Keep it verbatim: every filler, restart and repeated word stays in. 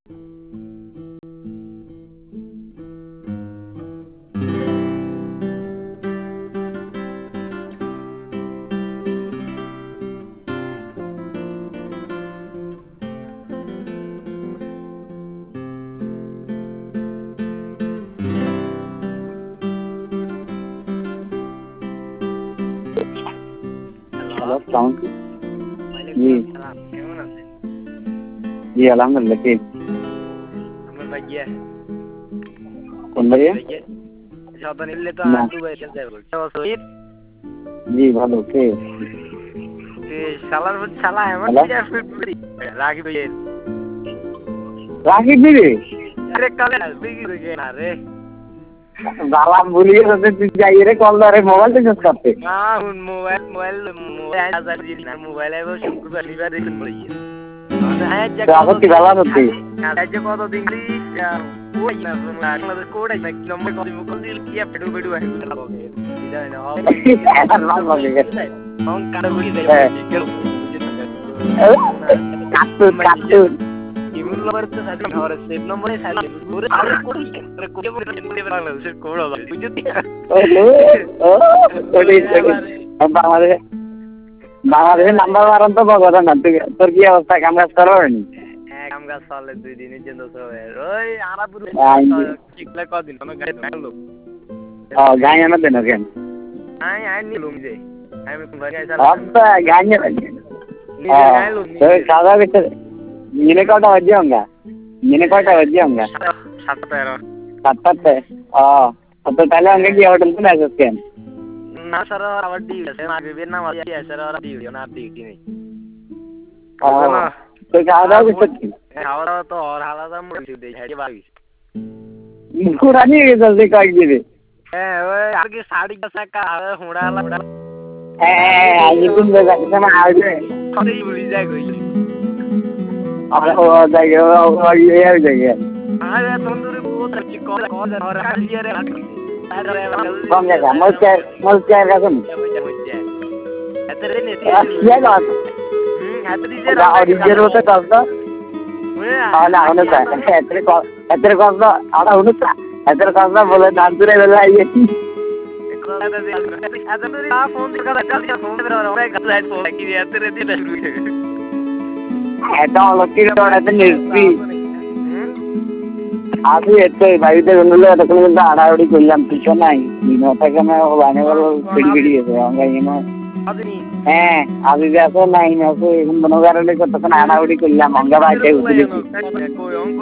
Hello, আসসালামু আলাইকুম। জি কেমন আছেন? জি আলহামদুলিল্লাহ। কে আমার ভাইয়া কোন ভাইয়া? সাদা নিলে তো না, আর দুবাই চলে যাবে। জি ভালো। কে শালার শালা এমন হ্যালো, রাগি ভাইয়া রাকিব দিদি আরে কালে বিগি রে না রে বাবা ভুলিয়ে যাচ্ছে। তুই যাই রে কল ধরে মোবাইল থেকে করতে। না হুন মোবাইল মোবাইল মোবাইল হাজার দিন না মোবাইল আইবো শুক্রবার শনিবার দিন পড়িয়ে মানে হ্যাঁ যে আবার কত কি ভালো হচ্ছে? আজ যে কত দিন ওই না বাংলাদেশ কোড আছে কি নম্বর কত মুকল দিল কি পেডু পেডু আই গুলা হবে এটা না হবে এখন ভালো লাগে গেছে। হং কাটা গুলি দেয় কাটুন কাটুন ইমুল নম্বর তো সাথে ঘর সেভ নম্বরে সাথে পুরো আরে কোড করে কোড করে বাংলাদেশের কোড হবে বুঝছিস ওলো ও ওই বাংলাদেশ বাংলাদেশের নাম্বার মারান তো কথা না। তুই তোর কি অবস্থা? কাম কাজ করবেনি? হ্যাঁ কাম কাজ চলে দুই দিনের জন্য তো ওই আরাপুর শিখলে কদিন কোনো গাড়ি ধরলো ও গাই আনা দেন কেন? আই আই নিলুম যে আমি কোন গাড়ি আইছা আচ্ছা গাই আনা নিজে গাইলুম তো সাদা বিতে নিনে কয়টা বাজে হোগা? নিনে কয়টা বাজে হোগা? সাত তেরো সাতটাতে। ও তো তাহলে আমাকে কি হোটেল पे আসছ কেন? না স্যার আবার ডিউ আছে মাগরিবের নামাজ আছে স্যার আর ডিউ না ডিউটি নেই। ও তো খাওয়া দাওয়া করছিস? খাওয়া দাওয়া তো আর আলাদা মুড়ি দেই হাড়ি বাগিস কুরানি জলদি কই দিবে। হ্যাঁ ওই আগে শাড়ি কাটা হুড়া হুড়া হ্যাঁ আজ কোন জায়গা থেকে আইছে? আরে ভুলি যায় কই আর ও জায়গা ও এই জায়গা আরে তন্দুরি বহুত আছে কল কল আর আলিয়ারে কোন জায়গা? মলচার মলচার কাছে এতরে নেতি ইয়া গাছ হুম এতরি যে অরিজিনাল হতে কাজটা না হলো তা এতরে এতরে কাজটা আড়া হলো তা এতরে কাজটা বলে দান দূরে বেলা আইয়ে এতরে আ ফোন দিকা কাল ফোন করে ওরে গাছ লাইট ফোন কি এতরে দিতে শুরু এটা হলো কি ওটাতে নির্সি আজই এত বাইরে গেলে এরকম কিন্তু আড়াআড়ি করলাম কিছু নাই দিনটাকে না বানে বল পিড়ি পিড়ি আছে আমরা এনে হ্যাঁ আজ যে আসো নাই না তো এখন মনে করেন কতক্ষণ আড়াআড়ি করলাম আমরা বাইরে উঠে